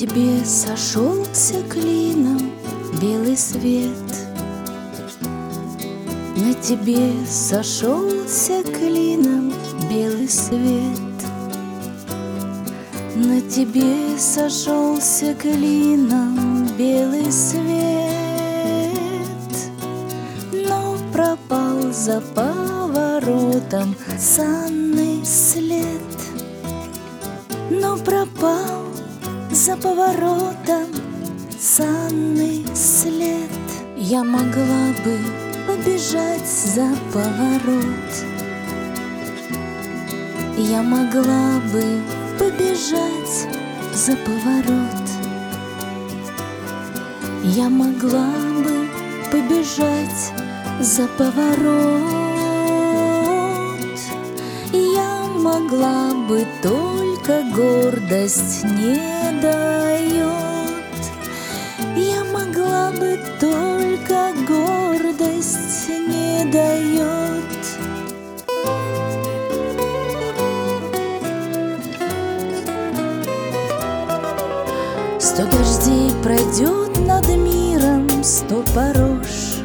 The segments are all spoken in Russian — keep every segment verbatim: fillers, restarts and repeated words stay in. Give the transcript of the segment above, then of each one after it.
тебе сошелся клином белый свет, на тебе сошелся клином белый свет, на тебе сошелся клином белый свет, но пропал за поворотом санный след, но пропал за поворотом санный след. Я могла бы побежать за поворот, я могла бы побежать за поворот, я могла бы побежать за поворот, я могла бы, только гордость не дает, я могла бы, только гордость не дает. Сто дождей пройдет над миром, сто порож,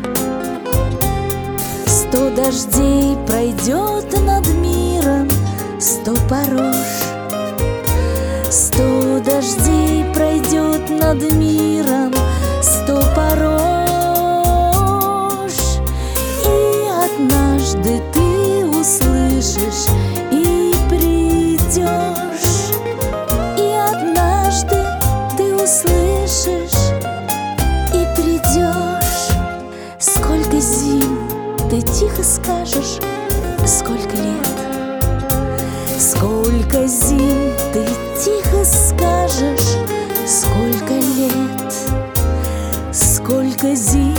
сто дождей пройдет над миром, сто порож, сто дождей пройдет над миром, сто порож, и однажды ты услышишь и придешь, и однажды ты услышишь и придешь. Сколько зим ты тихо скажешь, сколько лет, сколько зим ты тихо скажешь, сколько лет, сколько зим